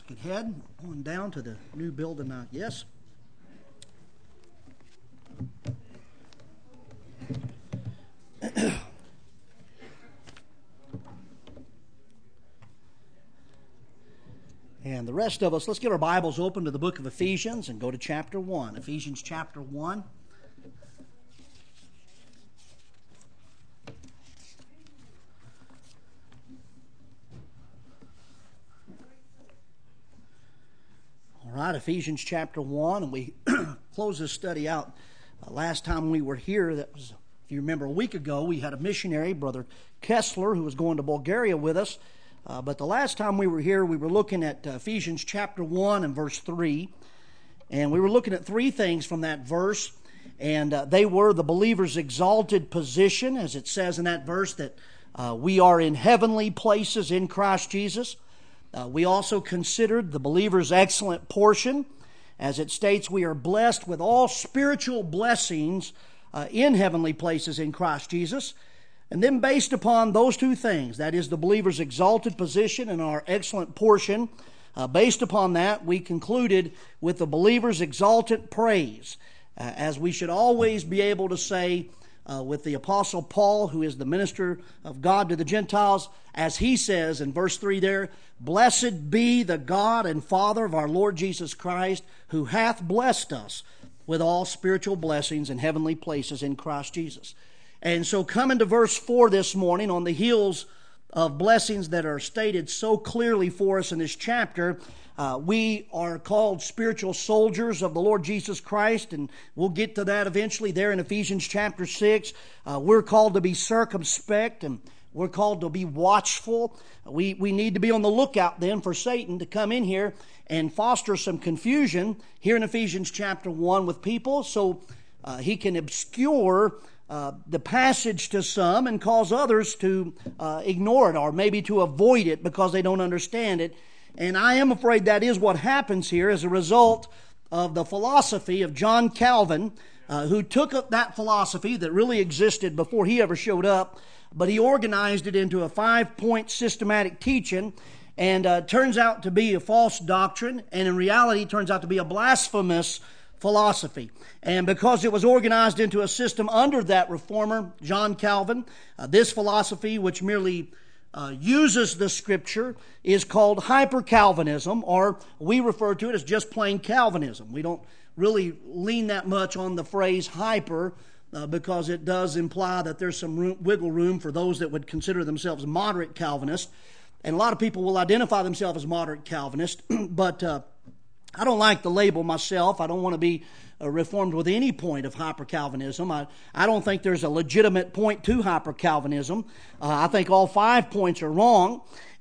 Could head on down to the new building now. Yes? And the rest of us, let's get our Bibles open to the book of Ephesians and go to chapter 1. Ephesians chapter 1. All right, Ephesians chapter 1, and we closed this study out last time we were here. That was, if you remember, a week ago. We had a missionary, Brother Kessler, who was going to Bulgaria with us. But the last time we were here, we were looking at Ephesians chapter 1 and verse 3. And we were looking at three things from that verse. And they were the believer's exalted position, as it says in that verse, that we are in heavenly places in Christ Jesus. We also considered the believer's excellent portion, as it states we are blessed with all spiritual blessings in heavenly places in Christ Jesus. And then based upon those two things, that is the believer's exalted position and our excellent portion, based upon that, we concluded with the believer's exalted praise, as we should always be able to say with the Apostle Paul, who is the minister of God to the Gentiles, as he says in verse 3 there, "Blessed be the God and Father of our Lord Jesus Christ, who hath blessed us with all spiritual blessings in heavenly places in Christ Jesus." And so coming to verse 4 this morning, on the heels of blessings that are stated so clearly for us in this chapter, we are called spiritual soldiers of the Lord Jesus Christ, and we'll get to that eventually there in Ephesians chapter 6. We're called to be circumspect, and we're called to be watchful. We need to be on the lookout then for Satan to come in here and foster some confusion here in Ephesians chapter 1 with people, so he can obscure the passage to some and cause others to ignore it or maybe to avoid it because they don't understand it. And I am afraid that is what happens here as a result of the philosophy of John Calvin, who took up that philosophy that really existed before he ever showed up, but he organized it into a 5-point systematic teaching, and turns out to be a false doctrine, and in reality turns out to be a blasphemous philosophy. And because it was organized into a system under that reformer, John Calvin, this philosophy, which merely uses the Scripture, is called hyper-Calvinism, or we refer to it as just plain Calvinism. We don't really lean that much on the phrase hyper, because it does imply that there's some wiggle room for those that would consider themselves moderate Calvinists. And a lot of people will identify themselves as moderate Calvinists, but I don't like the label myself. I don't want to be reformed with any point of hyper-Calvinism. I don't think there's a legitimate point to hyper-Calvinism. I think all 5 points are wrong.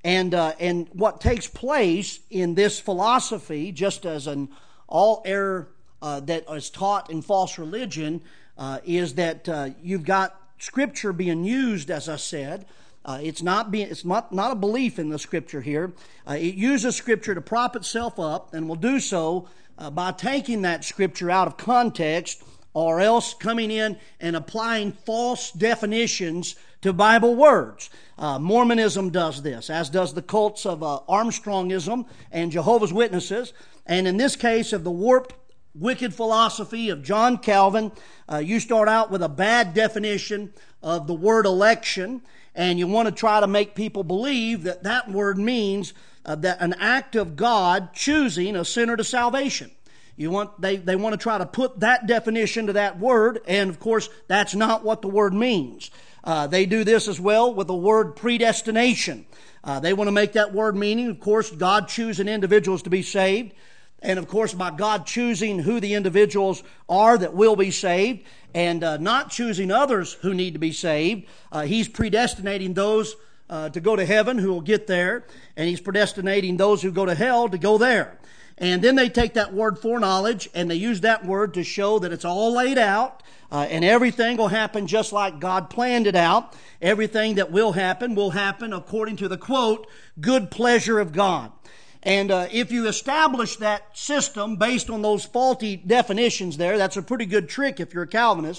And what takes place in this philosophy, just as in all error that is taught in false religion, is that you've got Scripture being used, as I said. It's not a belief in the Scripture here. It uses Scripture to prop itself up, and will do so by taking that Scripture out of context, or else coming in and applying false definitions to Bible words. Mormonism does this, as does the cults of Armstrongism and Jehovah's Witnesses. And in this case of the warped, wicked philosophy of John Calvin, you start out with a bad definition of the word election, and you want to try to make people believe that that word means that an act of God choosing a sinner to salvation. They want to try to put that definition to that word, and of course that's not what the word means. They do this as well with the word predestination. They want to make that word meaning, of course, God choosing individuals to be saved. And of course, by God choosing who the individuals are that will be saved, and not choosing others who need to be saved, He's predestinating those to go to heaven who will get there, and He's predestinating those who go to hell to go there. And then they take that word foreknowledge, and they use that word to show that it's all laid out, and everything will happen just like God planned it out. Everything that will happen according to the, quote, good pleasure of God. And if you establish that system based on those faulty definitions there, that's a pretty good trick if you're a Calvinist.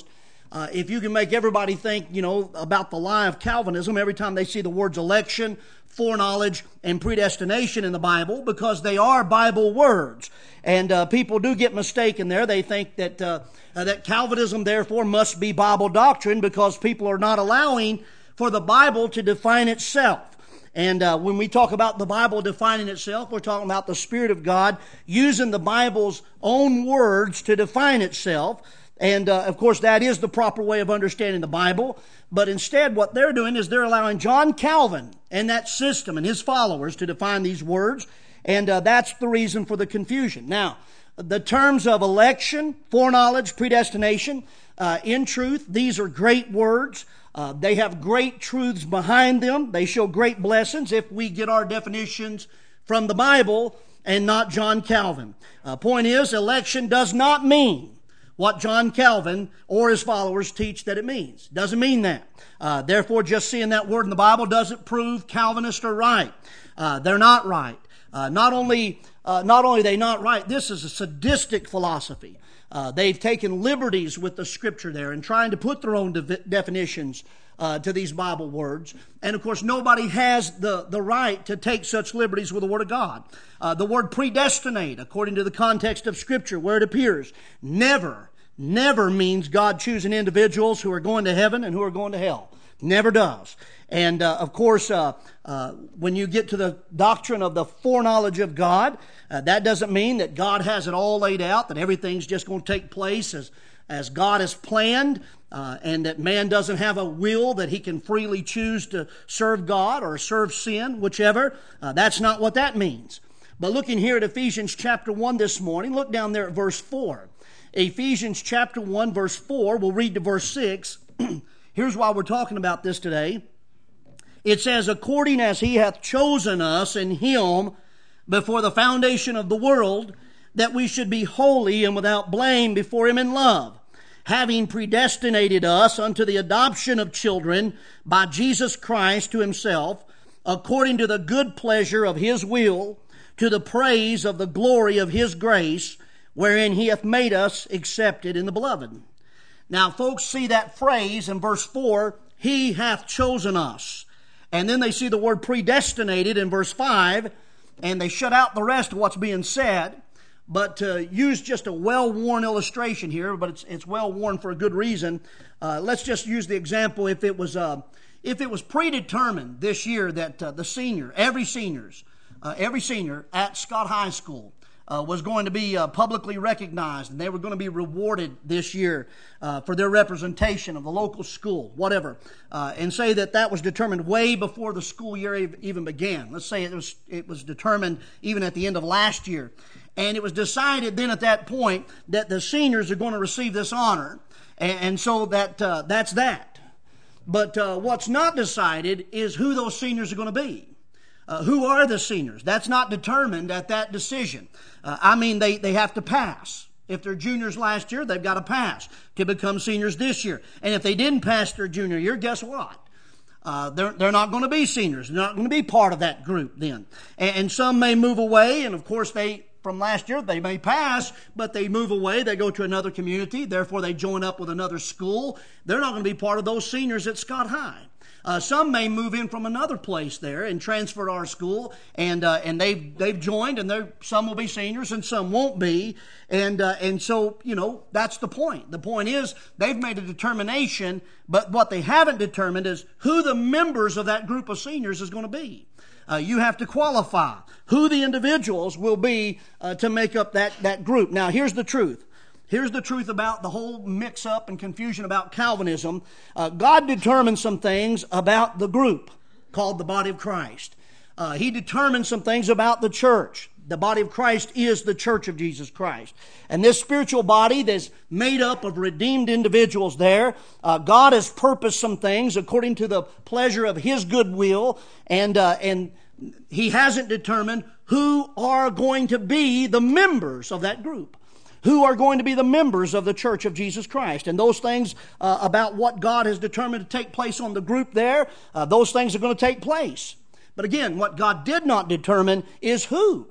If you can make everybody think, about the lie of Calvinism every time they see the words election, foreknowledge, and predestination in the Bible, because they are Bible words. And people do get mistaken there. They think that that Calvinism, therefore, must be Bible doctrine because people are not allowing for the Bible to define itself. And when we talk about the Bible defining itself, we're talking about the Spirit of God using the Bible's own words to define itself. And, of course, that is the proper way of understanding the Bible. But instead, what they're doing is they're allowing John Calvin and that system and his followers to define these words. And that's the reason for the confusion. Now, the terms of election, foreknowledge, predestination, in truth, these are great words. They have great truths behind them. They show great blessings if we get our definitions from the Bible and not John Calvin. Point is, election does not mean what John Calvin or his followers teach that it means. Doesn't mean that. Therefore, just seeing that word in the Bible doesn't prove Calvinists are right. They're not right. Not only are they not right, this is a sadistic philosophy. They've taken liberties with the Scripture there and trying to put their own definitions to these Bible words. And of course, nobody has the right to take such liberties with the Word of God. The word predestinate, according to the context of Scripture, where it appears, never means God choosing individuals who are going to heaven and who are going to hell. Never does. And of course, when you get to the doctrine of the foreknowledge of God, that doesn't mean that God has it all laid out, that everything's just going to take place as God has planned, and that man doesn't have a will that he can freely choose to serve God or serve sin, whichever. That's not what that means. But looking here at Ephesians chapter 1 this morning, look down there at verse 4. Ephesians chapter 1, verse 4, we'll read to verse 6. Here's why we're talking about this today. It says, according as he hath chosen us in him before the foundation of the world, that we should be holy and without blame before him in love, having predestinated us unto the adoption of children by Jesus Christ to himself, according to the good pleasure of his will, to the praise of the glory of his grace, wherein he hath made us accepted in the beloved. Now, folks see that phrase in verse 4, he hath chosen us. And then they see the word predestinated in verse 5, and they shut out the rest of what's being said. But to use just a well-worn illustration here, but it's well-worn for a good reason, let's just use the example if it was predetermined this year that every senior at Scott High School was going to be publicly recognized, and they were going to be rewarded this year for their representation of the local school, whatever, and say that was determined way before the school year even began. Let's say it was determined even at the end of last year, and it was decided then at that point that the seniors are going to receive this honor, and so that's that. But what's not decided is who those seniors are going to be. Who are the seniors? That's not determined at that decision. They have to pass. If they're juniors last year, they've got to pass to become seniors this year. And if they didn't pass their junior year, guess what? They're not going to be seniors. They're not going to be part of that group then. And some may move away, and of course from last year, they may pass, but they move away. They go to another community. Therefore, they join up with another school. They're not going to be part of those seniors at Scott High. Some may move in from another place there and transfer to our school, and they've joined, and some will be seniors and some won't be, and so that's the point. The point is they've made a determination, but what they haven't determined is who the members of that group of seniors is going to be. You have to qualify who the individuals will be to make up that group. Now, here's the truth. Here's the truth about the whole mix-up and confusion about Calvinism. God determined some things about the group called the body of Christ. He determined some things about the church. The body of Christ is the church of Jesus Christ. And this spiritual body that's made up of redeemed individuals there, God has purposed some things according to the pleasure of his good will, and he hasn't determined who are going to be the members of that group. Who are going to be the members of the church of Jesus Christ. And those things about what God has determined to take place on the group there, those things are going to take place. But again, what God did not determine is who.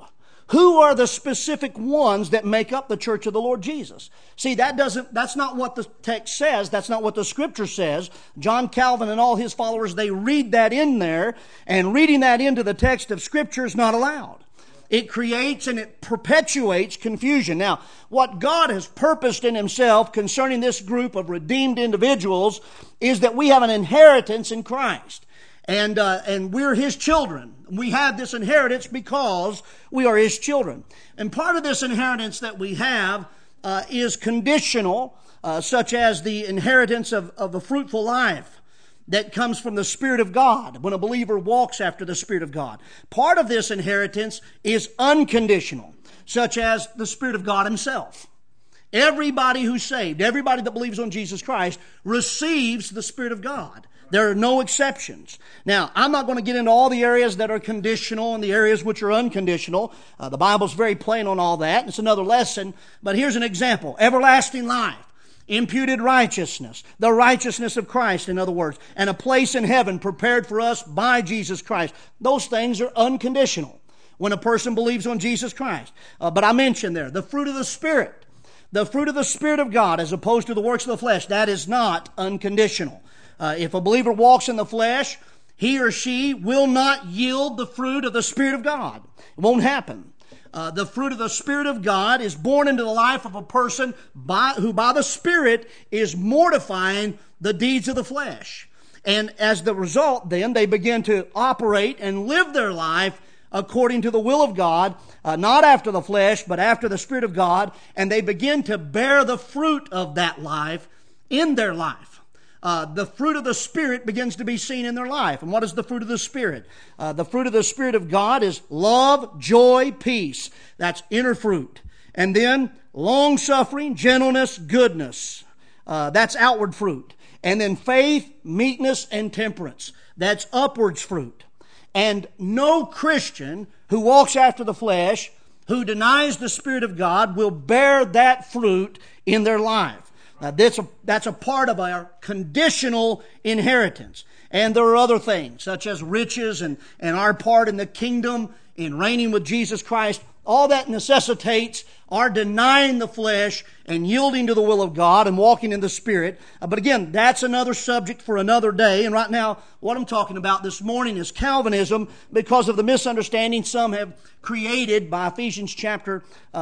Who are the specific ones that make up the church of the Lord Jesus? See, that's not what the text says. That's not what the Scripture says. John Calvin and all his followers, they read that in there, and reading that into the text of Scripture is not allowed. It creates and it perpetuates confusion. Now, what God has purposed in Himself concerning this group of redeemed individuals is that we have an inheritance in Christ. And we're His children. We have this inheritance because we are His children. And part of this inheritance that we have is conditional, such as the inheritance of a fruitful life that comes from the Spirit of God when a believer walks after the Spirit of God. Part of this inheritance is unconditional, such as the Spirit of God Himself. Everybody who's saved, everybody that believes on Jesus Christ, receives the Spirit of God. There are no exceptions. Now, I'm not going to get into all the areas that are conditional and the areas which are unconditional. The Bible's very plain on all that. It's another lesson. But here's an example. Everlasting life, imputed righteousness, the righteousness of Christ, in other words, and a place in heaven prepared for us by Jesus Christ. Those things are unconditional when a person believes on Jesus Christ. But I mentioned there, the fruit of the Spirit. The fruit of the Spirit of God as opposed to the works of the flesh, that is not unconditional. If a believer walks in the flesh, he or she will not yield the fruit of the Spirit of God. It won't happen. The fruit of the Spirit of God is born into the life of a person who by the Spirit is mortifying the deeds of the flesh. And as the result, then, they begin to operate and live their life according to the will of God, not after the flesh, but after the Spirit of God, and they begin to bear the fruit of that life in their life. The fruit of the Spirit begins to be seen in their life. And what is the fruit of the Spirit? The fruit of the Spirit of God is love, joy, peace. That's inner fruit. And then long-suffering, gentleness, goodness. That's outward fruit. And then faith, meekness, and temperance. That's upwards fruit. And no Christian who walks after the flesh, who denies the Spirit of God, will bear that fruit in their life. That's a part of our conditional inheritance. And there are other things, such as riches and our part in the kingdom, in reigning with Jesus Christ. All that necessitates our denying the flesh and yielding to the will of God and walking in the Spirit. But again, that's another subject for another day. And right now, what I'm talking about this morning is Calvinism, because of the misunderstanding some have created by Ephesians chapter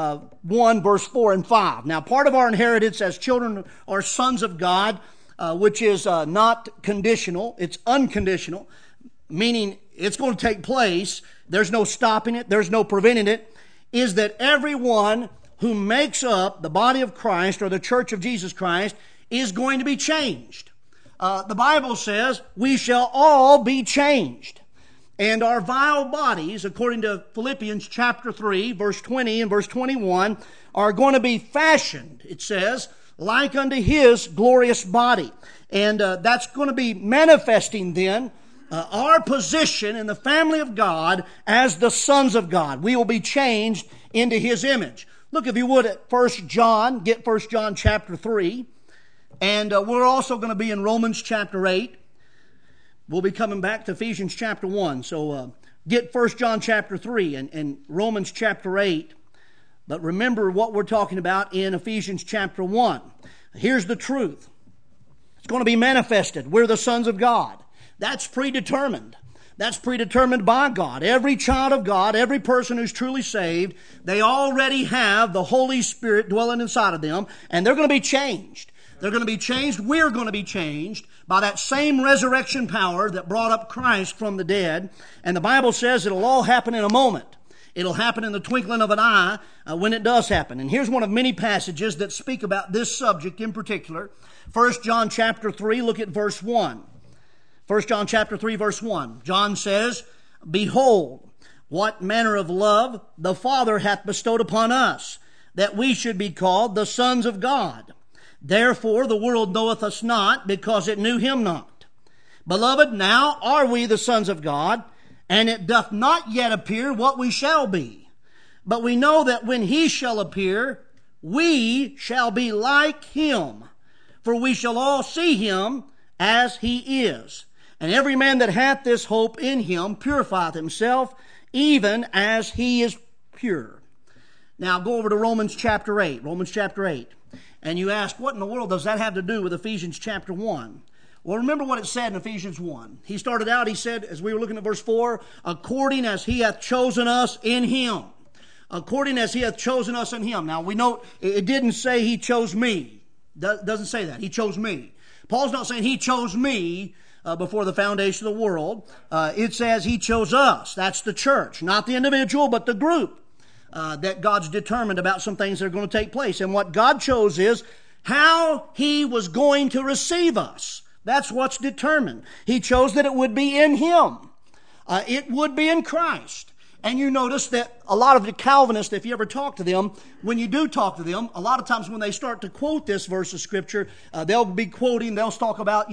1, verse 4 and 5. Now, part of our inheritance as children or sons of God, which is not conditional, it's unconditional, meaning it's going to take place. There's no stopping it. There's no preventing it. Is that everyone who makes up the body of Christ or the church of Jesus Christ is going to be changed. The Bible says we shall all be changed. And our vile bodies, according to Philippians chapter 3, verse 20 and verse 21, are going to be fashioned, it says, like unto His glorious body. And that's going to be manifesting then our position in the family of God as the sons of God. We will be changed into His image. Look, if you would, at 1 John, get 1 John chapter 3. And we're also going to be in Romans chapter 8. We'll be coming back to Ephesians chapter 1. So get 1 John chapter 3 and Romans chapter 8. But remember what we're talking about in Ephesians chapter 1. Here's the truth. It's going to be manifested. We're the sons of God. That's predetermined. That's predetermined by God. Every child of God, every person who's truly saved, they already have the Holy Spirit dwelling inside of them, and they're going to be changed. They're going to be changed. We're going to be changed by that same resurrection power that brought up Christ from the dead. And the Bible says it'll all happen in a moment. It'll happen in the twinkling of an eye when it does happen. And here's one of many passages that speak about this subject in particular. 1 John chapter 3, look at verse 1. 1 John chapter 3, verse 1. John says, Behold, what manner of love the Father hath bestowed upon us, that we should be called the sons of God. Therefore the world knoweth us not, because it knew Him not. Beloved, now are we the sons of God, and it doth not yet appear what we shall be. But we know that when He shall appear, we shall be like Him, for we shall all see Him as He is. And every man that hath this hope in Him purifieth himself, even as He is pure. Now go over to Romans chapter 8. Romans chapter 8. And you ask, what in the world does that have to do with Ephesians chapter 1? Well, remember what it said in Ephesians 1. He started out, he said, as we were looking at verse 4, according as he hath chosen us in him. According as he hath chosen us in him. Now we note, it didn't say he chose me. Doesn't say that. He chose me. Paul's not saying he chose me before the foundation of the world. It says he chose us. That's the church. Not the individual, but the group. That God's determined about some things that are going to take place. And what God chose is how he was going to receive us. That's what's determined. He chose that it would be in him. It would be in Christ. And you notice that a lot of the Calvinists, if you ever talk to them, when you do talk to them, a lot of times when they start to quote this verse of Scripture, they'll talk about,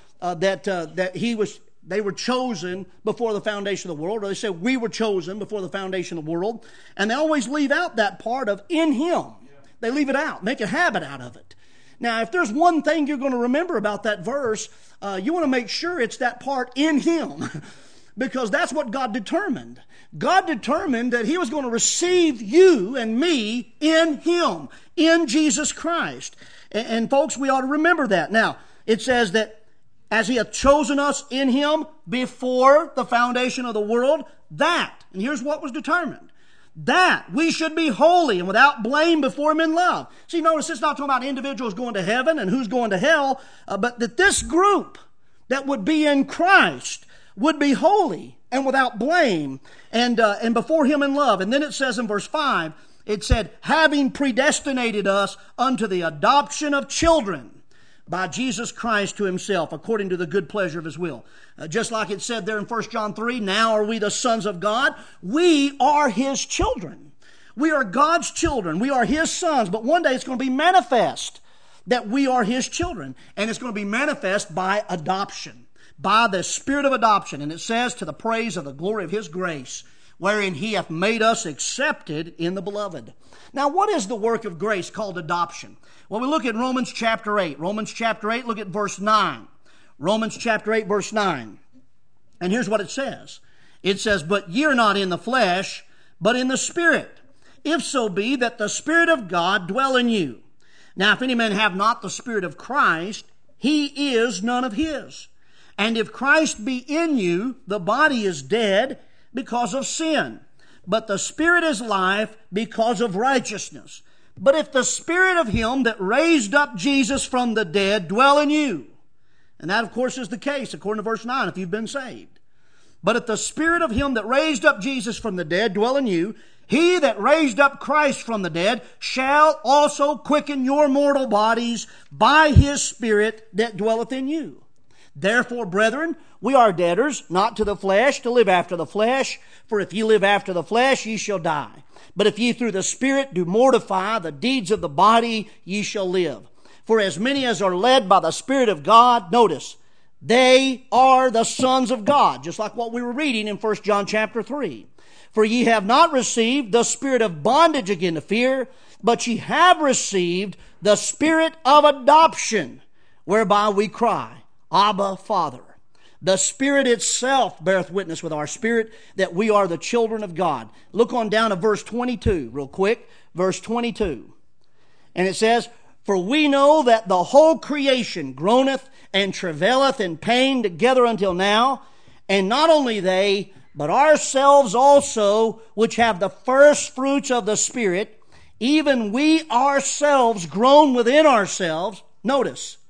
that they were chosen before the foundation of the world, or they say we were chosen before the foundation of the world. And they always leave out that part of in him. They leave it out, make a habit out of it. Now, if there's one thing you're going to remember about that verse, you want to make sure it's that part in him. Because that's what God determined. God determined that he was going to receive you and me in him, in Jesus Christ. And folks, we ought to remember that. Now, it says that as he hath chosen us in him before the foundation of the world, that, and here's what was determined, that we should be holy and without blame before him in love. See, notice it's not talking about individuals going to heaven and who's going to hell, but that this group that would be in Christ would be holy and without blame and before him in love. And then it says in verse 5, it said, having predestinated us unto the adoption of children by Jesus Christ to himself, according to the good pleasure of his will. Just like it said there in 1 John 3, now are we the sons of God? We are his children. We are God's children. We are his sons. But one day it's going to be manifest that we are his children. And it's going to be manifest by adoption, by the spirit of adoption. And it says, to the praise of the glory of his grace, wherein he hath made us accepted in the beloved. Now, what is the work of grace called adoption? Well, we look at Romans chapter 8. Romans chapter 8, look at verse 9. Romans chapter 8, verse 9. And here's what it says. It says, but ye are not in the flesh, but in the Spirit, if so be that the Spirit of God dwell in you. Now, if any man have not the Spirit of Christ, he is none of his. And if Christ be in you, the body is dead because of sin, but the Spirit is life because of righteousness. But if the Spirit of him that raised up Jesus from the dead dwell in you, and that of course is the case according to verse 9 if you've been saved. But if the Spirit of him that raised up Jesus from the dead dwell in you, he that raised up Christ from the dead shall also quicken your mortal bodies by his Spirit that dwelleth in you. Therefore, brethren, we are debtors, not to the flesh, to live after the flesh. For if ye live after the flesh, ye shall die. But if ye through the Spirit do mortify the deeds of the body, ye shall live. For as many as are led by the Spirit of God, notice, they are the sons of God. Just like what we were reading in 1 John chapter 3. For ye have not received the spirit of bondage again to fear, but ye have received the Spirit of adoption, whereby we cry, Abba, Father. The Spirit itself beareth witness with our spirit that we are the children of God. Look on down to verse 22 real quick. Verse 22. And it says, for we know that the whole creation groaneth and travaileth in pain together until now. And not only they, but ourselves also, which have the first fruits of the Spirit, even we ourselves groan within ourselves. Notice,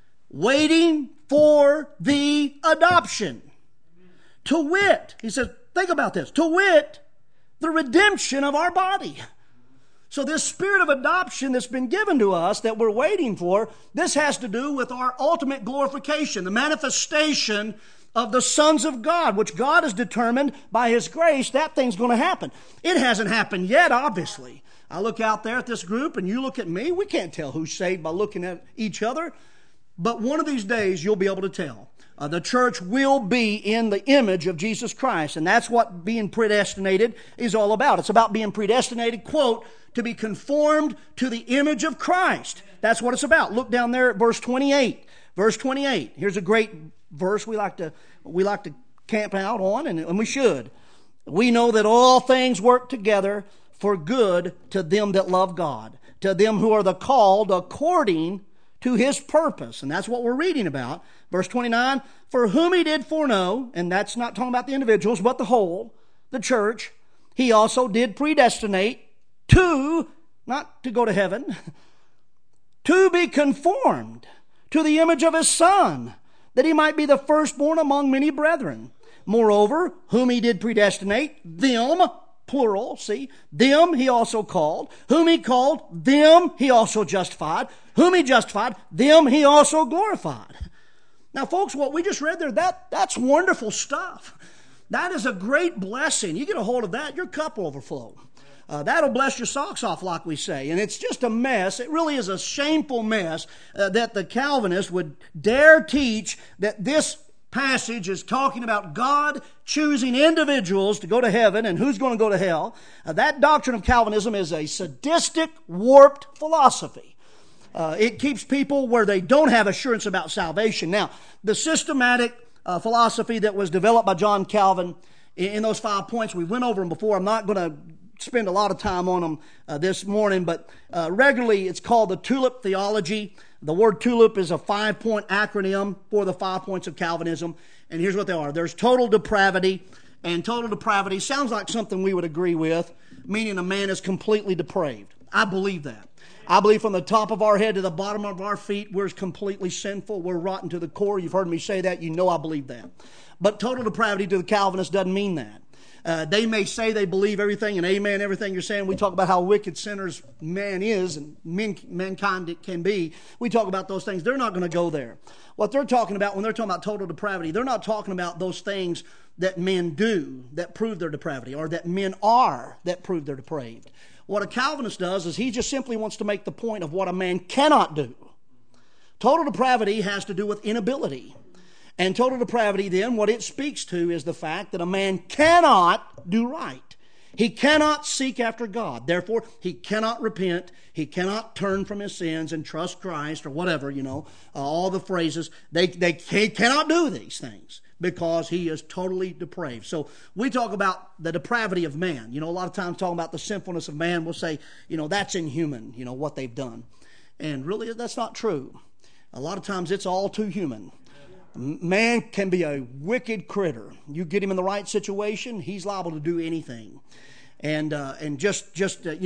waiting for the adoption. To wit, he says, think about this, to wit, the redemption of our body. So this spirit of adoption that's been given to us that we're waiting for, this has to do with our ultimate glorification, the manifestation of the sons of God, which God has determined by his grace, that thing's going to happen. It hasn't happened yet, obviously. I look out there at this group and you look at me, we can't tell who's saved by looking at each other. But one of these days, you'll be able to tell. The church will be in the image of Jesus Christ. And that's what being predestinated is all about. It's about being predestinated, quote, to be conformed to the image of Christ. That's what it's about. Look down there at verse 28. Verse 28. Here's a great verse we like to camp out on, and we should. We know that all things work together for good to them that love God, to them who are the called according to His purpose. And that's what we're reading about. Verse 29, for whom He did foreknow, and that's not talking about the individuals, but the whole, the church, He also did predestinate to, not to go to heaven, to be conformed to the image of His Son, that He might be the firstborn among many brethren. Moreover, whom He did predestinate, them, plural, see, them He also called. Whom He called, them He also justified. Whom He justified, them He also glorified. Now, folks, what we just read there, that's wonderful stuff. That is a great blessing. You get a hold of that, your cup will overflow. That'll bless your socks off, like we say. And it's just a mess. It really is a shameful mess that the Calvinists would dare teach that this passage is talking about God choosing individuals to go to heaven and who's going to go to hell. That doctrine of Calvinism is a sadistic, warped philosophy. It keeps people where they don't have assurance about salvation. Now, the systematic philosophy that was developed by John Calvin in those 5 points, we went over them before. I'm not going to spend a lot of time on them this morning, but regularly it's called the tulip theology. The word tulip is a 5-point acronym for the 5 points of Calvinism, and here's what they are. There's total depravity, and total depravity sounds like something we would agree with, meaning a man is completely depraved. I believe that. I believe from the top of our head to the bottom of our feet, we're completely sinful. We're rotten to the core. You've heard me say that. You know I believe that. But total depravity to the Calvinists doesn't mean that. They may say they believe everything and amen everything you're saying. We talk about how wicked sinners man is and mankind it can be. We talk about those things. They're not going to go there. What they're talking about when they're talking about total depravity, they're not talking about those things that men do that prove their depravity or that men are that prove they're depraved. What a Calvinist does is he just simply wants to make the point of what a man cannot do. Total depravity has to do with inability. And total depravity then, what it speaks to is the fact that a man cannot do right. He cannot seek after God. Therefore, he cannot repent. He cannot turn from his sins and trust Christ or whatever, all the phrases. He cannot do these things because he is totally depraved. So we talk about the depravity of man. A lot of times talking about the sinfulness of man, we'll say, that's inhuman, what they've done. And really, that's not true. A lot of times it's all too human. Man can be a wicked critter. You get him in the right situation, he's liable to do anything. And just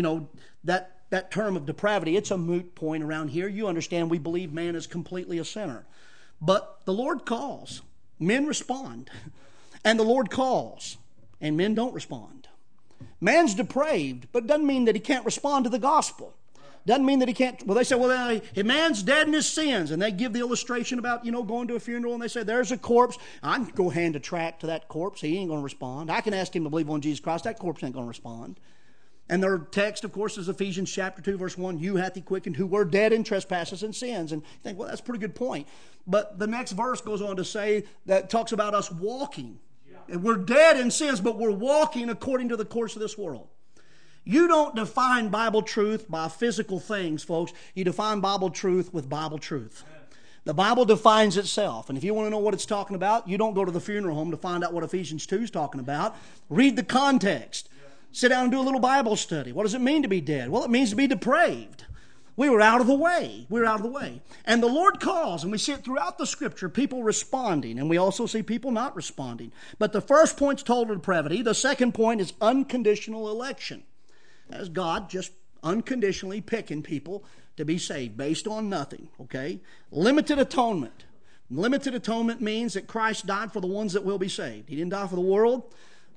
that term of depravity, it's a moot point around here. You understand we believe man is completely a sinner. But the Lord calls. Men respond. And the Lord calls. And men don't respond. Man's depraved, but doesn't mean that he can't respond to the gospel. Doesn't mean that he can't. Well, they say, if man's dead in his sins, and they give the illustration about, going to a funeral, and they say, there's a corpse. I can go hand a tract to that corpse. He ain't going to respond. I can ask him to believe on Jesus Christ. That corpse ain't going to respond. And their text, of course, is Ephesians chapter 2, verse 1. You hath he quickened who were dead in trespasses and sins. And you think, that's a pretty good point. But the next verse goes on to say that talks about us walking. And we're dead in sins, but we're walking according to the course of this world. You don't define Bible truth by physical things, folks. You define Bible truth with Bible truth. The Bible defines itself. And if you want to know what it's talking about, you don't go to the funeral home to find out what Ephesians 2 is talking about. Read the context. Sit down and do a little Bible study. What does it mean to be dead? Well, it means to be depraved. We were out of the way. We were out of the way. And the Lord calls, and we see it throughout the Scripture, people responding, and we also see people not responding. But the first point's total depravity. The second point is unconditional election. As God just unconditionally picking people to be saved based on nothing, okay? Limited atonement. Limited atonement means that Christ died for the ones that will be saved. He didn't die for the world.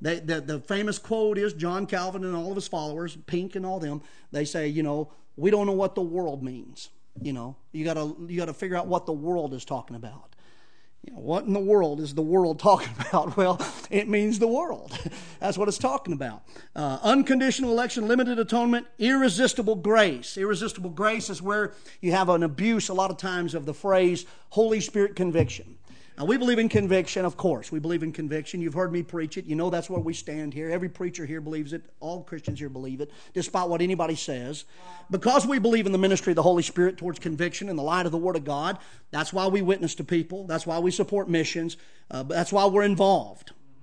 The famous quote is John Calvin and all of his followers, Pink and all them, they say, we don't know what the world means. You got to figure out what the world is talking about. What in the world is the world talking about? Well, it means the world. That's what it's talking about. Unconditional election, limited atonement, irresistible grace. Irresistible grace is where you have an abuse a lot of times of the phrase Holy Spirit conviction. Now, we believe in conviction, of course. We believe in conviction. You've heard me preach it. You know that's where we stand here. Every preacher here believes it. All Christians here believe it, despite what anybody says. Because we believe in the ministry of the Holy Spirit towards conviction in the light of the Word of God, that's why we witness to people. That's why we support missions. That's why we're involved.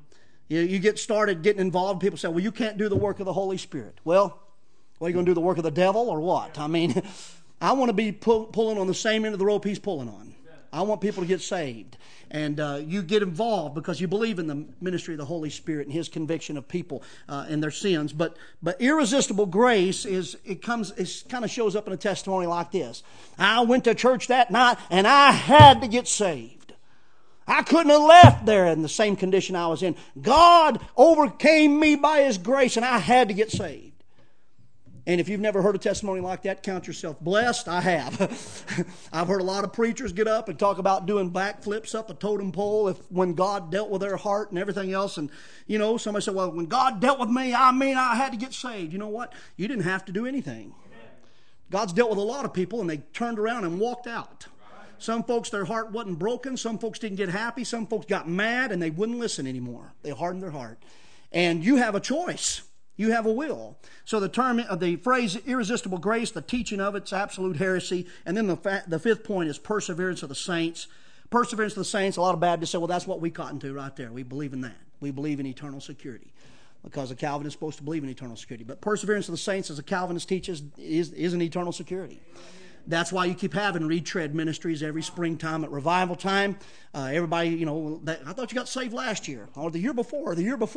You get started getting involved, people say, well, you can't do the work of the Holy Spirit. Well, are you going to do the work of the devil or what? I mean, I want to be pulling on the same end of the rope he's pulling on. I want people to get saved. And you get involved because you believe in the ministry of the Holy Spirit and His conviction of people and their sins. But irresistible grace it kind of shows up in a testimony like this. I went to church that night and I had to get saved. I couldn't have left there in the same condition I was in. God overcame me by His grace and I had to get saved. And if you've never heard a testimony like that, count yourself blessed. I have. I've heard a lot of preachers get up and talk about doing backflips up a totem pole when God dealt with their heart and everything else. And, somebody said, well, when God dealt with me, I had to get saved. You know what? You didn't have to do anything. God's dealt with a lot of people and they turned around and walked out. Some folks, their heart wasn't broken. Some folks didn't get happy. Some folks got mad and they wouldn't listen anymore. They hardened their heart. And you have a choice. You have a will. So the phrase irresistible grace, the teaching of it's absolute heresy. And then the fifth point is perseverance of the saints. Perseverance of the saints, a lot of Baptists say, well, that's what we cotton to right there. We believe in that. We believe in eternal security. Because a Calvinist is supposed to believe in eternal security. But perseverance of the saints, as a Calvinist teaches, is an eternal security. That's why you keep having retread ministries every springtime at revival time. Everybody, I thought you got saved last year or the year before.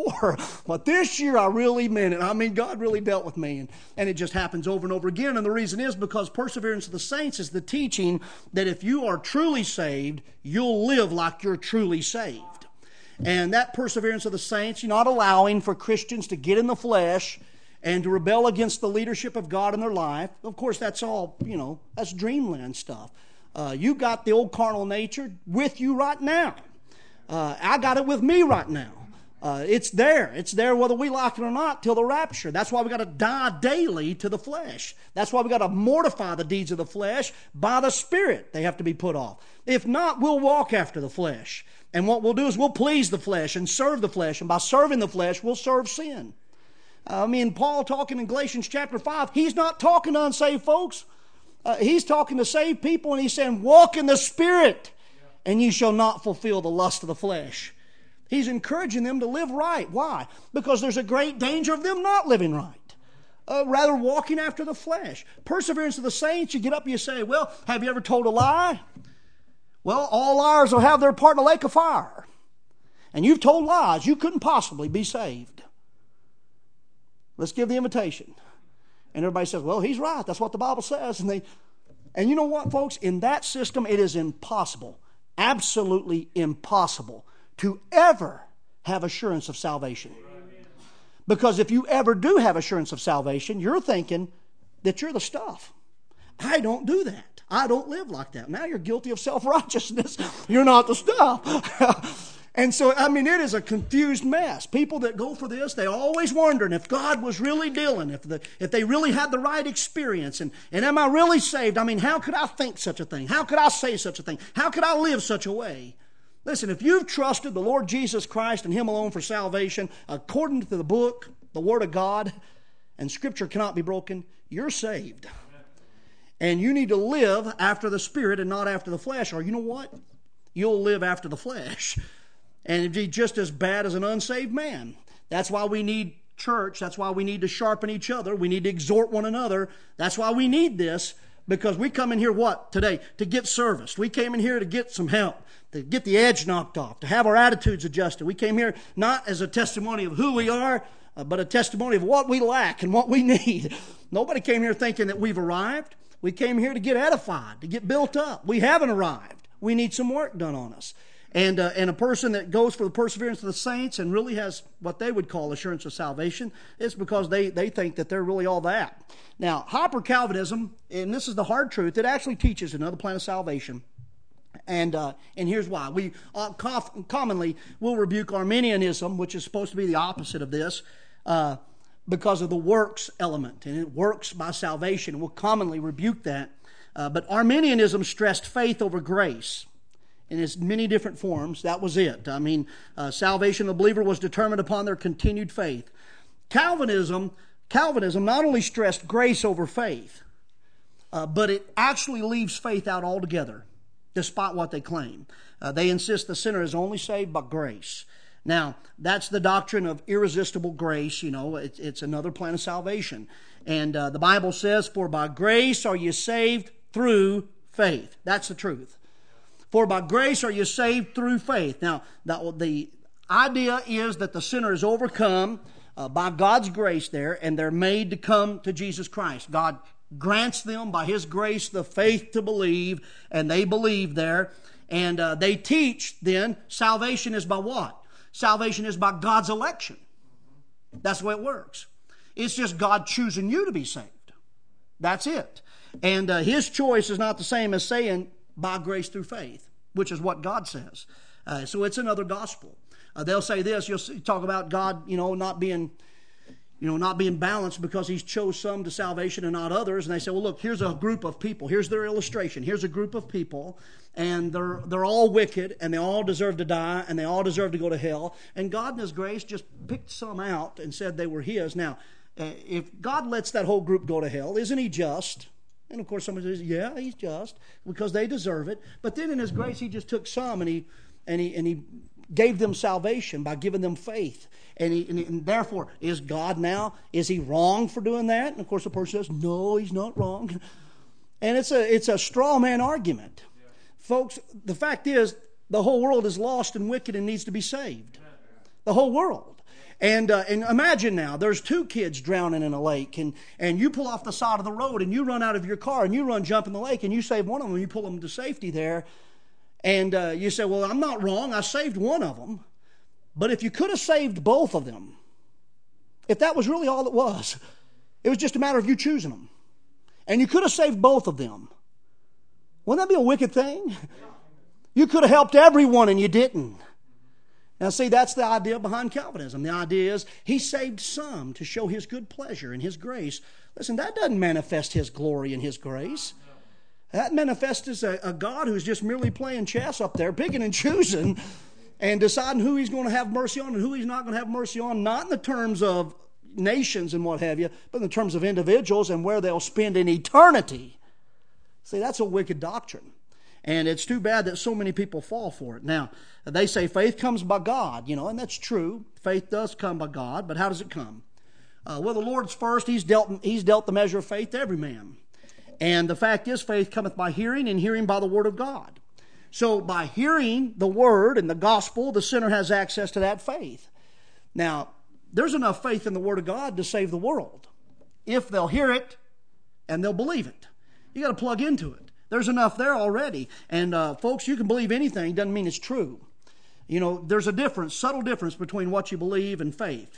But this year I really meant it. I mean, God really dealt with me. And it just happens over and over again. And the reason is because perseverance of the saints is the teaching that if you are truly saved, you'll live like you're truly saved. And that perseverance of the saints, you're not allowing for Christians to get in the flesh and to rebel against the leadership of God in their life. Of course, that's all, that's dreamland stuff. You got the old carnal nature with you right now. I got it with me right now. It's there. It's there whether we like it or not till the rapture. That's why we got to die daily to the flesh. That's why we got to mortify the deeds of the flesh by the Spirit. They have to be put off. If not, we'll walk after the flesh. And what we'll do is we'll please the flesh and serve the flesh. And by serving the flesh, we'll serve sin. Paul talking in Galatians chapter 5, he's not talking to unsaved folks. He's talking to saved people, and he's saying, walk in the Spirit, and ye shall not fulfill the lust of the flesh. He's encouraging them to live right. Why? Because there's a great danger of them not living right. Rather walking after the flesh. Perseverance of the saints, you get up and you say, well, have you ever told a lie? Well, all liars will have their part in the lake of fire. And you've told lies. You couldn't possibly be saved. Let's give the invitation. And everybody says, well, he's right. That's what the Bible says. And you know what, folks? In that system, it is impossible, absolutely impossible, to ever have assurance of salvation. Because if you ever do have assurance of salvation, you're thinking that you're the stuff. I don't do that. I don't live like that. Now you're guilty of self-righteousness. You're not the stuff. And so, it is a confused mess. People that go for this, they're always wondering if God was really dealing, if they really had the right experience, and am I really saved? How could I think such a thing? How could I say such a thing? How could I live such a way? Listen, if you've trusted the Lord Jesus Christ and Him alone for salvation, according to the book, the Word of God, and Scripture cannot be broken, you're saved. And you need to live after the Spirit and not after the flesh, or you know what? You'll live after the flesh. And it'd be just as bad as an unsaved man. That's why we need church. That's why we need to sharpen each other. We need to exhort one another. That's why we need this, because we come in here today? To get serviced. We came in here to get some help, to get the edge knocked off, to have our attitudes adjusted. We came here not as a testimony of who we are, but a testimony of what we lack and what we need. Nobody came here thinking that we've arrived. We came here to get edified, to get built up. We haven't arrived. We need some work done on us. And a person that goes for the perseverance of the saints and really has what they would call assurance of salvation, it's because they think that they're really all that. Now, hyper-Calvinism, and this is the hard truth, it actually teaches another plan of salvation. And here's why. We commonly will rebuke Arminianism, which is supposed to be the opposite of this, because of the works element. And it works by salvation. We'll commonly rebuke that. But Arminianism stressed faith over grace in its many different forms. That was it. Salvation of the believer was determined upon their continued faith. Calvinism not only stressed grace over faith, but it actually leaves faith out altogether, despite what they claim. They insist the sinner is only saved by grace. Now, that's the doctrine of irresistible grace. It's another plan of salvation. And the Bible says, for by grace are you saved through faith. That's the truth. For by grace are you saved through faith. Now, the idea is that the sinner is overcome by God's grace there, and they're made to come to Jesus Christ. God grants them by His grace the faith to believe, and they believe there. And they teach then salvation is by what? Salvation is by God's election. That's the way it works. It's just God choosing you to be saved. That's it. And His choice is not the same as saying by grace through faith, which is what God says. So it's another gospel. They'll say this. You'll talk about God, not being balanced because He's chose some to salvation and not others. And they say, well, look, here's a group of people. Here's their illustration. Here's a group of people, and they're all wicked, and they all deserve to die, and they all deserve to go to hell. And God in His grace just picked some out and said they were His. Now, if God lets that whole group go to hell, isn't He just? And of course, somebody says, yeah, He's just, because they deserve it. But then in His grace, He just took some, and He gave them salvation by giving them faith. And therefore, is God now, is He wrong for doing that? And of course the person says, no, He's not wrong. And it's a straw man argument. Yeah. Folks, the fact is, the whole world is lost and wicked and needs to be saved. The whole world. And imagine now, there's two kids drowning in a lake, and you pull off the side of the road, and you run out of your car, and you run jump in the lake, and you save one of them, and you pull them to safety there. And you say, well, I'm not wrong. I saved one of them. But if you could have saved both of them, if that was really all it was just a matter of you choosing them, and you could have saved both of them, wouldn't that be a wicked thing? You could have helped everyone and you didn't. Now see, that's the idea behind Calvinism. The idea is He saved some to show His good pleasure and His grace. Listen, that doesn't manifest His glory and His grace. That manifests as a God who's just merely playing chess up there, picking and choosing, and deciding who He's going to have mercy on and who He's not going to have mercy on, not in the terms of nations and what have you, but in the terms of individuals and where they'll spend an eternity. See, that's a wicked doctrine. And it's too bad that so many people fall for it. Now, they say faith comes by God, and that's true. Faith does come by God, but how does it come? Well, the Lord's first. He's dealt the measure of faith to every man. And the fact is, faith cometh by hearing, and hearing by the Word of God. So by hearing the Word and the Gospel, the sinner has access to that faith. Now, there's enough faith in the Word of God to save the world, if they'll hear it and they'll believe it. You got to plug into it. There's enough there already. And folks, you can believe anything, doesn't mean it's true. There's a difference, subtle difference between what you believe and faith.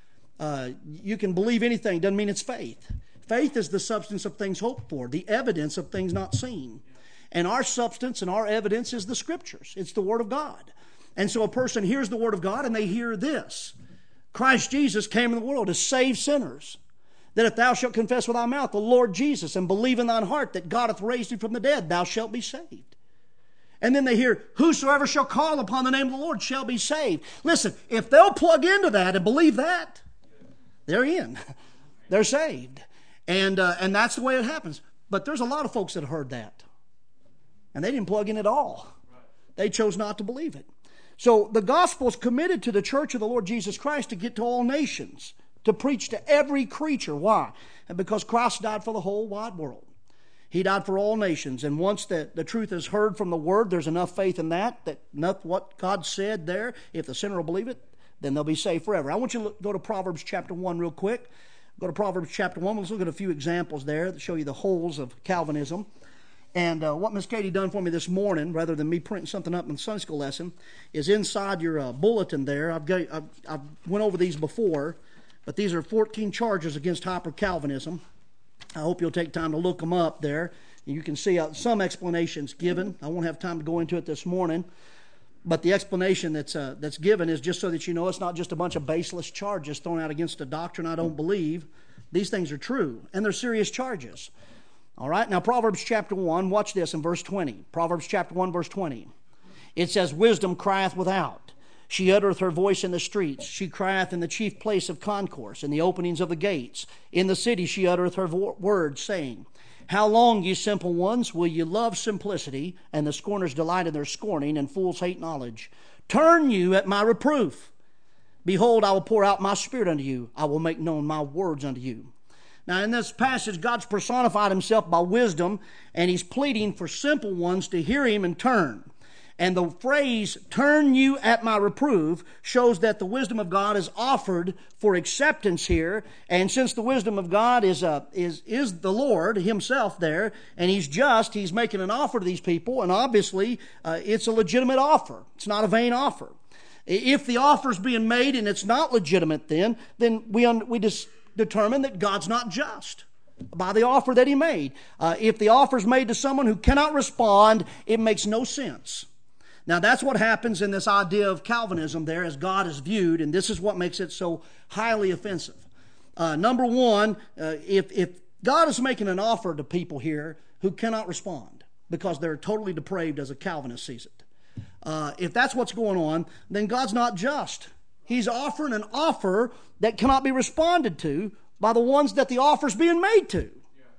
You can believe anything, doesn't mean it's faith. Faith is the substance of things hoped for, the evidence of things not seen. And our substance and our evidence is the Scriptures. It's the Word of God. And so a person hears the Word of God and they hear this. Christ Jesus came in the world to save sinners. That if thou shalt confess with thy mouth the Lord Jesus and believe in thine heart that God hath raised him from the dead, thou shalt be saved. And then they hear, whosoever shall call upon the name of the Lord shall be saved. Listen, if they'll plug into that and believe that, they're in. They're saved. And that's the way it happens. But there's a lot of folks that have heard that. And they didn't plug in at all. They chose not to believe it. So the gospel is committed to the church of the Lord Jesus Christ to get to all nations, to preach to every creature. Why? And because Christ died for the whole wide world. He died for all nations. And once the truth is heard from the Word, there's enough faith in that enough what God said there, if the sinner will believe it, then they'll be saved forever. I want you to go to Proverbs chapter 1 real quick. Go to Proverbs chapter 1. Let's look at a few examples there that show you the holes of Calvinism. And what Miss Katie done for me this morning, rather than me printing something up in the Sunday school lesson, is inside your bulletin there. I've went over these before, but these are 14 charges against hyper-Calvinism. I hope you'll take time to look them up there. You can see some explanations given. I won't have time to go into it this morning. But the explanation that's given is just so that you know it's not just a bunch of baseless charges thrown out against a doctrine I don't believe. These things are true, and they're serious charges. All right, now Proverbs chapter 1, watch this in verse 20. Proverbs chapter 1, verse 20. It says, wisdom crieth without. She uttereth her voice in the streets. She crieth in the chief place of concourse, in the openings of the gates. In the city she uttereth her words, saying, how long, ye simple ones, will ye love simplicity, and the scorners delight in their scorning, and fools hate knowledge? Turn you at my reproof, Behold, I will pour out my Spirit unto you. I will make known my words unto you. Now, in this passage, God's personified himself by wisdom, and he's pleading for simple ones to hear him and turn. And the phrase, turn you at my reproof, shows that the wisdom of God is offered for acceptance here. And since the wisdom of God is the Lord himself there, and he's just, he's making an offer to these people, and obviously it's a legitimate offer. It's not a vain offer. If the offer is being made and it's not legitimate, then we just determine that God's not just by the offer that he made. If the offer is made to someone who cannot respond, it makes no sense. Now, that's what happens in this idea of Calvinism there as God is viewed, and this is what makes it so highly offensive. Number one, if God is making an offer to people here who cannot respond because they're totally depraved as a Calvinist sees it, if that's what's going on, then God's not just. He's offering an offer that cannot be responded to by the ones that the offer's being made to.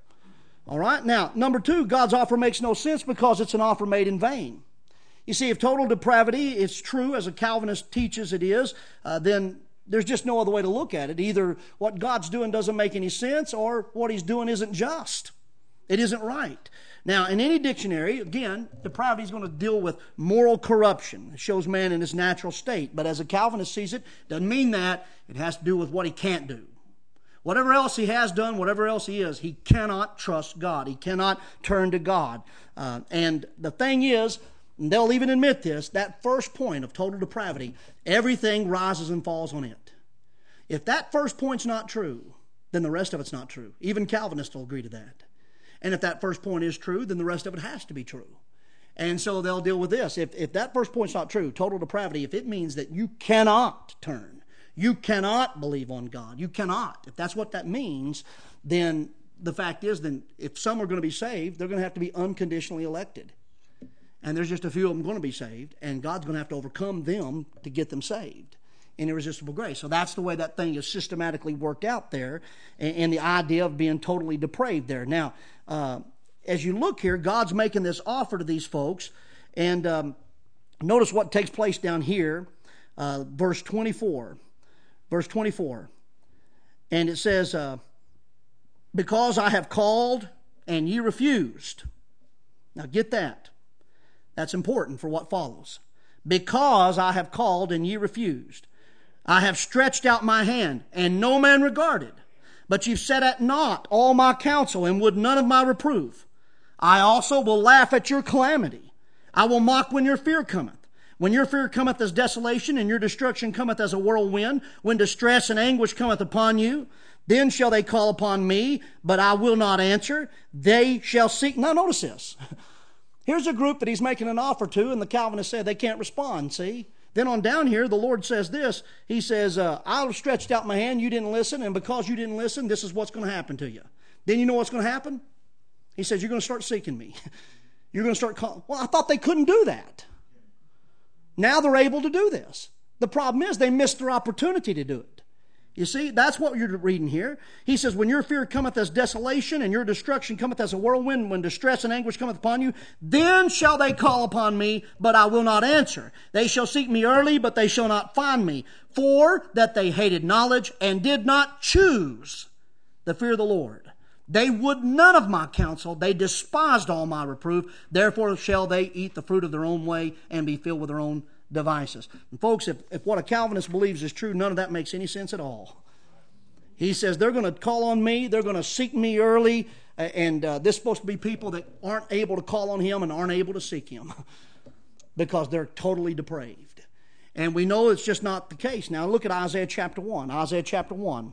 All right? Now, number two, God's offer makes no sense because it's an offer made in vain. You see, if total depravity is true, as a Calvinist teaches it is, then there's just no other way to look at it. Either what God's doing doesn't make any sense, or what he's doing isn't just. It isn't right. Now, in any dictionary, again, depravity is going to deal with moral corruption. It shows man in his natural state. But as a Calvinist sees it, doesn't mean that. It has to do with what he can't do. Whatever else he has done, whatever else he is, he cannot trust God. He cannot turn to God. And the thing is, and they'll even admit this, that first point of total depravity, everything rises and falls on it. If that first point's not true, then the rest of it's not true. Even Calvinists will agree to that. And if that first point is true, then the rest of it has to be true. And so they'll deal with this. If that first point's not true, total depravity, if it means that you cannot turn, you cannot believe on God, you cannot, if that's what that means, then the fact is, then if some are going to be saved, they're going to have to be unconditionally elected. And there's just a few of them going to be saved, and God's going to have to overcome them to get them saved in irresistible grace. So that's the way that thing is systematically worked out there, and the idea of being totally depraved there. Now, as you look here, God's making this offer to these folks, and notice what takes place down here, verse 24. Verse 24. And it says, because I have called, and ye refused. Now get that. That's important for what follows. Because I have called and ye refused. I have stretched out my hand, and no man regarded. But you've set at naught all my counsel, and would none of my reproof. I also will laugh at your calamity. I will mock when your fear cometh. When your fear cometh as desolation, and your destruction cometh as a whirlwind, when distress and anguish cometh upon you, then shall they call upon me, but I will not answer. They shall seek. Now notice this. Here's a group that he's making an offer to, and the Calvinists said they can't respond, see? Then on down here, the Lord says this. He says, I stretched out my hand, you didn't listen, and because you didn't listen, this is what's going to happen to you. Then you know what's going to happen? He says, you're going to start seeking me. You're going to start calling. Well, I thought they couldn't do that. Now they're able to do this. The problem is they missed their opportunity to do it. You see, that's what you're reading here. He says, when your fear cometh as desolation, and your destruction cometh as a whirlwind, when distress and anguish cometh upon you, then shall they call upon me, but I will not answer. They shall seek me early, but they shall not find me. For that they hated knowledge, and did not choose the fear of the Lord. They would none of my counsel. They despised all my reproof. Therefore shall they eat the fruit of their own way, and be filled with their own devices. And folks, if what a Calvinist believes is true, none of that makes any sense at all. He says they're going to call on me, they're going to seek me early, and this is supposed to be people that aren't able to call on him and aren't able to seek him because they're totally depraved. And we know it's just not the case. Now look at Isaiah chapter 1. Isaiah chapter 1.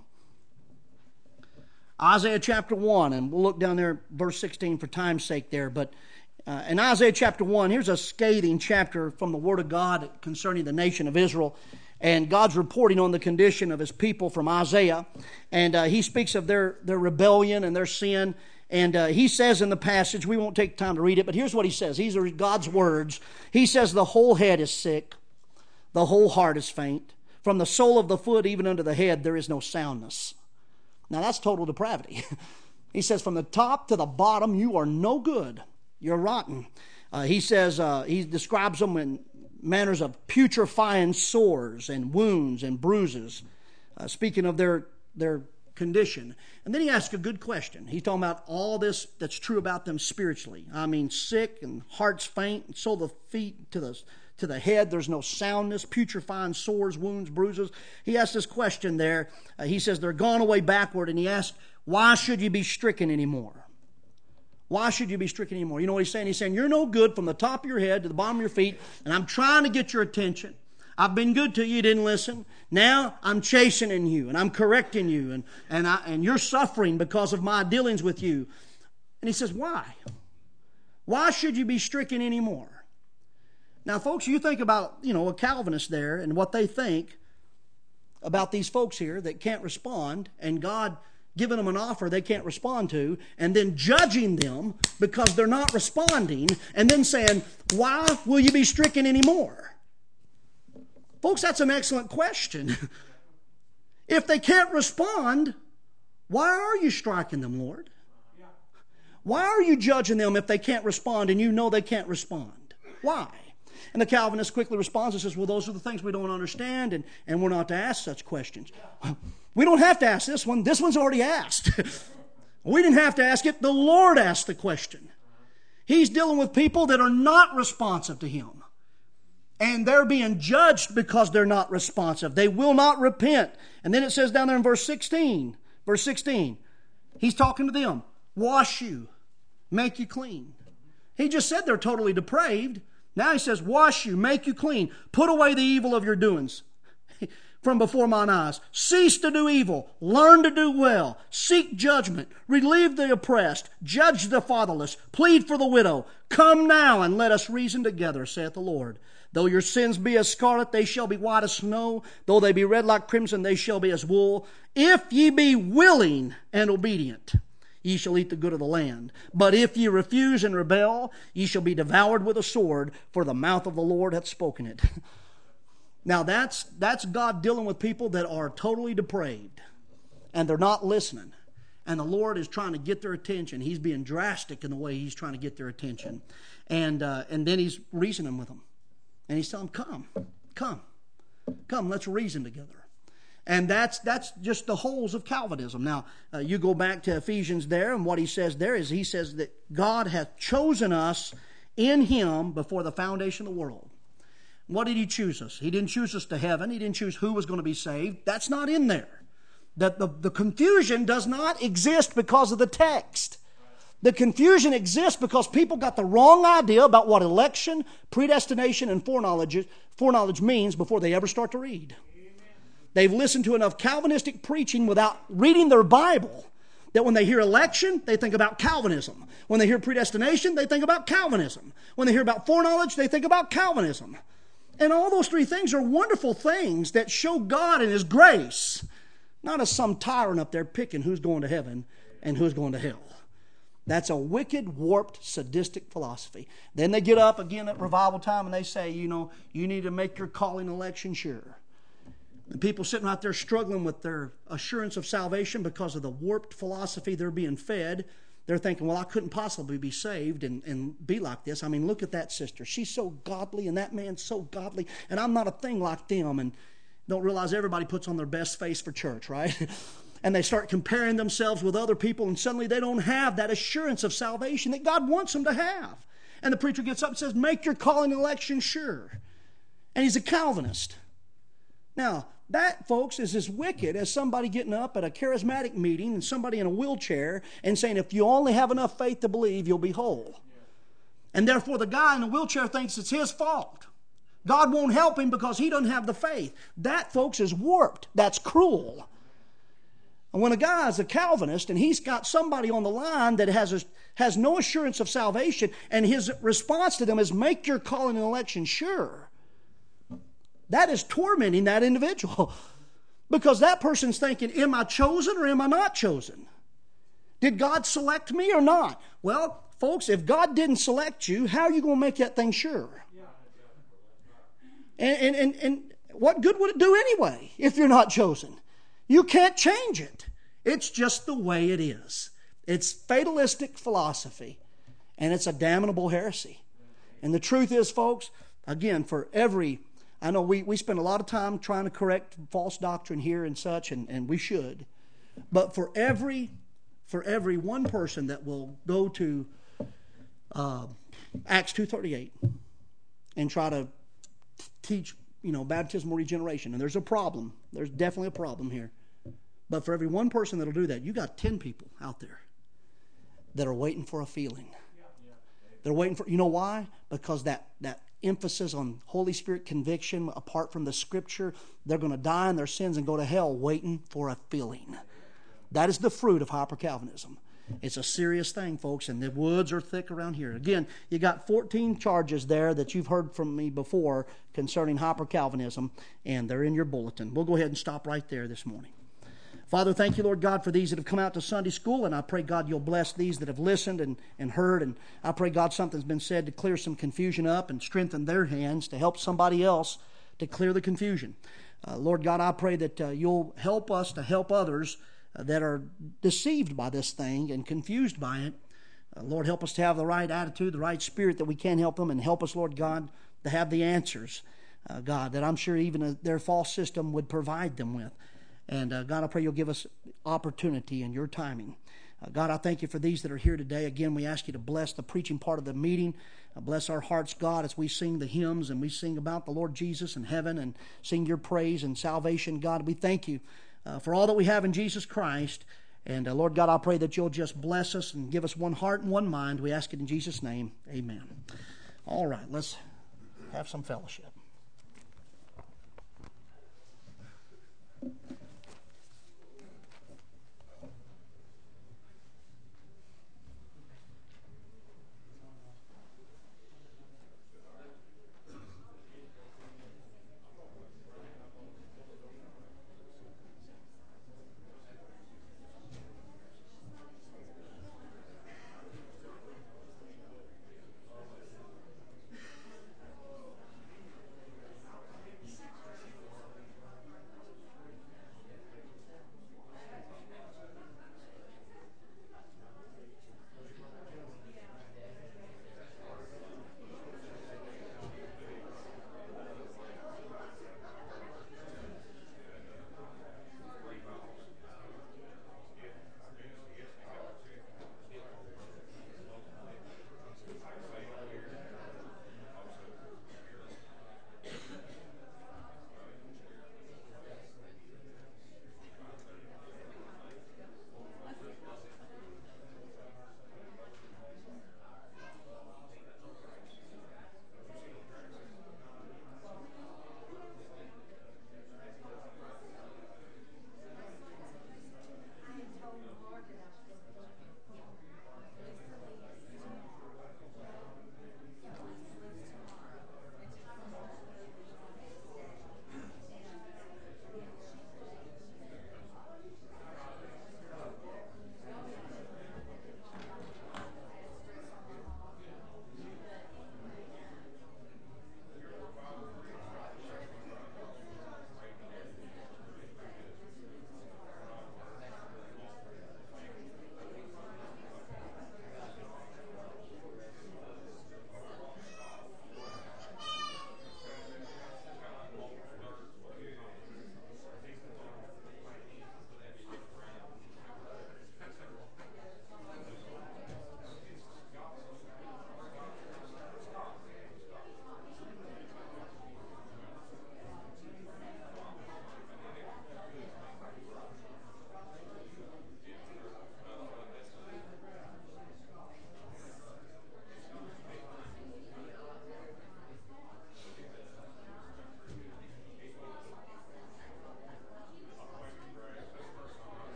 Isaiah chapter 1, and we'll look down there, verse 16 for time's sake there, but in Isaiah chapter 1, here's a scathing chapter from the Word of God concerning the nation of Israel. And God's reporting on the condition of his people from Isaiah. And he speaks of their rebellion and their sin. And he says in the passage, we won't take time to read it, but here's what he says. These are God's words. He says, the whole head is sick, the whole heart is faint. From the sole of the foot even unto the head there is no soundness. Now that's total depravity. He says, from the top to the bottom you are no good. You're rotten. He says, he describes them in manners of putrefying sores and wounds and bruises, speaking of their condition. And then he asks a good question. He's talking about all this that's true about them spiritually. I mean, sick and hearts faint, and so the feet to the head, there's no soundness, putrefying sores, wounds, bruises. He asks this question there. He says they're gone away backward, and he asks, why should you be stricken anymore? Why should you be stricken anymore? You know what he's saying? He's saying, you're no good from the top of your head to the bottom of your feet, and I'm trying to get your attention. I've been good to you, you didn't listen. Now I'm chastening you, and I'm correcting you, and you're suffering because of my dealings with you. And he says, why? Why should you be stricken anymore? Now, folks, you think about, a Calvinist there and what they think about these folks here that can't respond, and God giving them an offer they can't respond to, and then judging them because they're not responding, and then saying, why will you be stricken anymore? Folks, that's an excellent question. If they can't respond, why are you striking them, Lord? Why are you judging them if they can't respond and you know they can't respond? Why? And the Calvinist quickly responds and says, well, those are the things we don't understand, and we're not to ask such questions. We don't have to ask this one. This one's already asked. We didn't have to ask it. The Lord asked the question. He's dealing with people that are not responsive to Him. And they're being judged because they're not responsive. They will not repent. And then it says down there in verse 16, He's talking to them. Wash you. Make you clean. He just said they're totally depraved. Now he says, wash you, make you clean. Put away the evil of your doings from before mine eyes. Cease to do evil. Learn to do well. Seek judgment. Relieve the oppressed. Judge the fatherless. Plead for the widow. Come now and let us reason together, saith the Lord. Though your sins be as scarlet, they shall be white as snow. Though they be red like crimson, they shall be as wool. If ye be willing and obedient, ye shall eat the good of the land. But if ye refuse and rebel, ye shall be devoured with a sword, for the mouth of the Lord hath spoken it. Now that's God dealing with people that are totally depraved, and they're not listening. And the Lord is trying to get their attention. He's being drastic in the way He's trying to get their attention. And then He's reasoning with them. And He's telling them, come, let's reason together. And that's just the holes of Calvinism. Now, you go back to Ephesians there, and what he says there is he says that God hath chosen us in Him before the foundation of the world. What did He choose us? He didn't choose us to heaven. He didn't choose who was going to be saved. That's not in there. That the confusion does not exist because of the text. The confusion exists because people got the wrong idea about what election, predestination, and foreknowledge means before they ever start to read. They've listened to enough Calvinistic preaching without reading their Bible that when they hear election, they think about Calvinism. When they hear predestination, they think about Calvinism. When they hear about foreknowledge, they think about Calvinism. And all those three things are wonderful things that show God and His grace, not as some tyrant up there picking who's going to heaven and who's going to hell. That's a wicked, warped, sadistic philosophy. Then they get up again at revival time and they say, you need to make your calling election sure. And people sitting right there struggling with their assurance of salvation because of the warped philosophy they're being fed. They're thinking, well, I couldn't possibly be saved and be like this. I mean, look at that sister. She's so godly and that man's so godly and I'm not a thing like them. And don't realize everybody puts on their best face for church, right? And they start comparing themselves with other people and suddenly they don't have that assurance of salvation that God wants them to have. And the preacher gets up and says, make your calling and election sure. And he's a Calvinist. Now, that, folks, is as wicked as somebody getting up at a charismatic meeting and somebody in a wheelchair and saying, if you only have enough faith to believe, you'll be whole. And therefore the guy in the wheelchair thinks it's his fault. God won't help him because he doesn't have the faith. That, folks, is warped. That's cruel. And when a guy is a Calvinist and he's got somebody on the line that has no assurance of salvation and his response to them is make your calling and election sure, that is tormenting that individual because that person's thinking, am I chosen or am I not chosen? Did God select me or not? Well, folks, if God didn't select you, how are you going to make that thing sure? And what good would it do anyway if you're not chosen? You can't change it. It's just the way it is. It's fatalistic philosophy, and it's a damnable heresy. And the truth is, folks, Again, for every, I know we spend a lot of time trying to correct false doctrine here and such, and we should. But for every one person that will go to Acts 2:38 and try to teach, baptismal regeneration, and there's a problem. There's definitely a problem here. But for every one person that'll do that, you got 10 people out there that are waiting for a feeling. They're waiting for, you know why? Because that emphasis on Holy Spirit conviction, apart from the Scripture, they're going to die in their sins and go to hell waiting for a feeling. That is the fruit of hyper-Calvinism. It's a serious thing, folks, and the woods are thick around here. Again, you got 14 charges there that you've heard from me before concerning hyper-Calvinism, and they're in your bulletin. We'll go ahead and stop right there this morning. Father, thank you, Lord God, for these that have come out to Sunday school, and I pray, God, you'll bless these that have listened and heard, and I pray, God, something's been said to clear some confusion up and strengthen their hands to help somebody else to clear the confusion. Lord God, I pray that you'll help us to help others that are deceived by this thing and confused by it. Lord, help us to have the right attitude, the right spirit that we can help them, and help us, Lord God, to have the answers, God, that I'm sure even their false system would provide them with. And God, I pray you'll give us opportunity in your timing. God, I thank you for these that are here today. Again, we ask you to bless the preaching part of the meeting. Bless our hearts, God, as we sing the hymns and we sing about the Lord Jesus and heaven and sing your praise and salvation. God, we thank you for all that we have in Jesus Christ. And Lord God, I pray that you'll just bless us and give us one heart and one mind. We ask it in Jesus' name. Amen. All right, let's have some fellowship.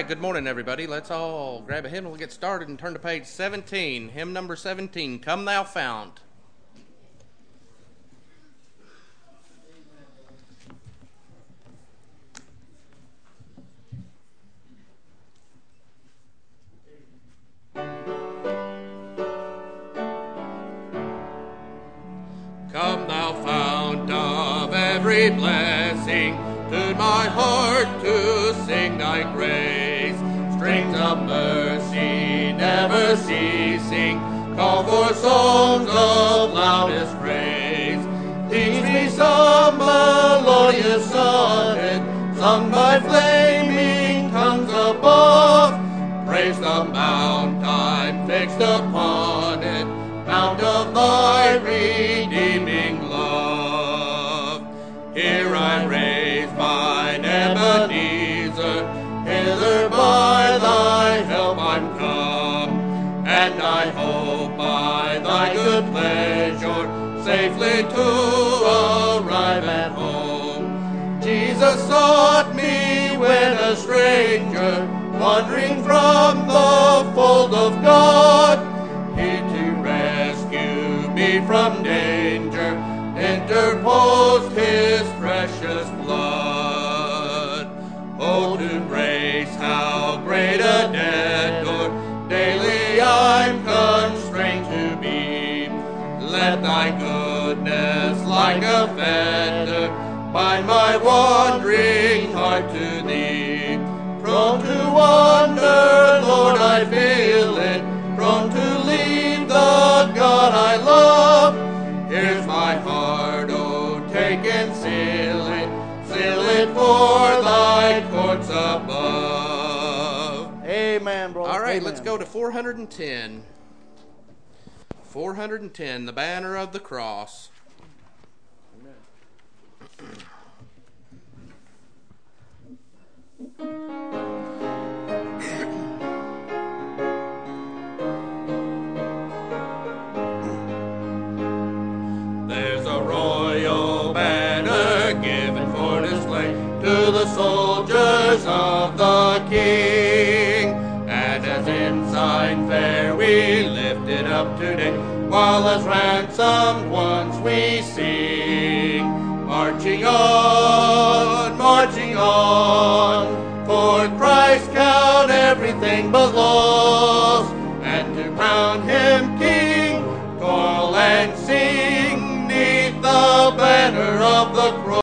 good morning, everybody. Let's all grab a hymn and we'll get started and turn to page 17, hymn number 17, Come Thou Fount. Come thou fount of every blessing, tune my heart to sing thy grace. Strings of mercy never ceasing, call for songs of loudest praise. Teach me some melodious sonnet, sung by flaming tongues above. Praise the mount I'm fixed upon it, mount of thy redeeming love. Here I raise mine Ebenezer, hither by thy help I'm come, and I hope by thy good pleasure safely to arrive at home. Jesus sought me when a stranger, wandering from the fold of God. He to rescue me from danger interposed his precious blood. Oh, to grace how great a debtor daily I'm constrained to be. Let thy goodness like a fetter bind my wandering heart to thee. Prone to wander, Lord, I feel it, prone to leave the God I love. Here's my heart, oh, take and seal it for thy courts above. Amen, brother. All right, Amen. let's go to 410. 410, the banner of the cross. There's a royal banner given for display to the soldiers of the King, and as ensign fair we lift it up today, while as ransomed ones we sing. Marching on, for Christ count everything but loss, and to crown him King, toil and sing 'neath the banner of the cross.